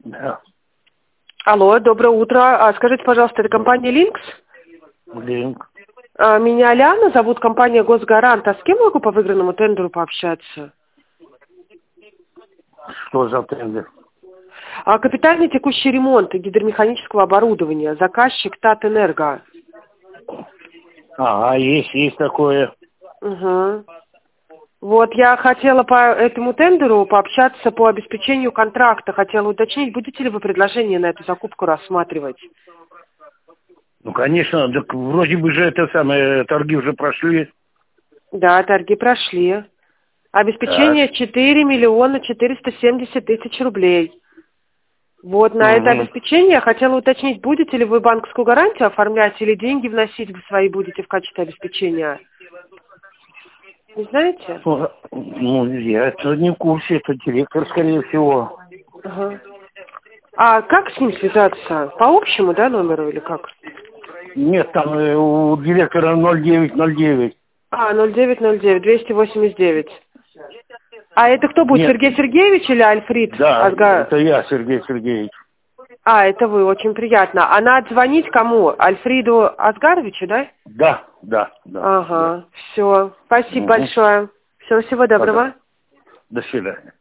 Да. Алло, доброе утро. Скажите, пожалуйста, это компания «Линкс»? Линк. Меня Ляна, зовут компания «Госгарант». А с кем могу по выигранному тендеру пообщаться? Что за тендер? Капитальный текущий ремонт гидромеханического оборудования. Заказчик Татэнерго. Есть такое. Угу. Вот, я хотела по этому тендеру пообщаться по обеспечению контракта. Хотела уточнить, будете ли вы предложение на эту закупку рассматривать? Ну, конечно, так вроде бы же это самое, торги уже прошли. Да, торги прошли. Обеспечение Так. 4 миллиона 470 тысяч рублей. Вот, на это Угу. обеспечение я хотела уточнить, будете ли вы банковскую гарантию оформлять или деньги вносить вы свои будете в качестве обеспечения? Не знаете? Ну, я это не в курсе, это директор, скорее всего. Ага. А как с ним связаться? По общему, да, номеру или как? Нет, там у директора 0909. 0909, 289. А это кто будет, Нет, Сергей Сергеевич или Альфрид? да, это я, Сергей Сергеевич. Это вы, очень приятно. А надо звонить кому? Альфриду Асгаровичу, да? Да. Ага, все. Спасибо Угу. большое. Всего доброго. До свидания.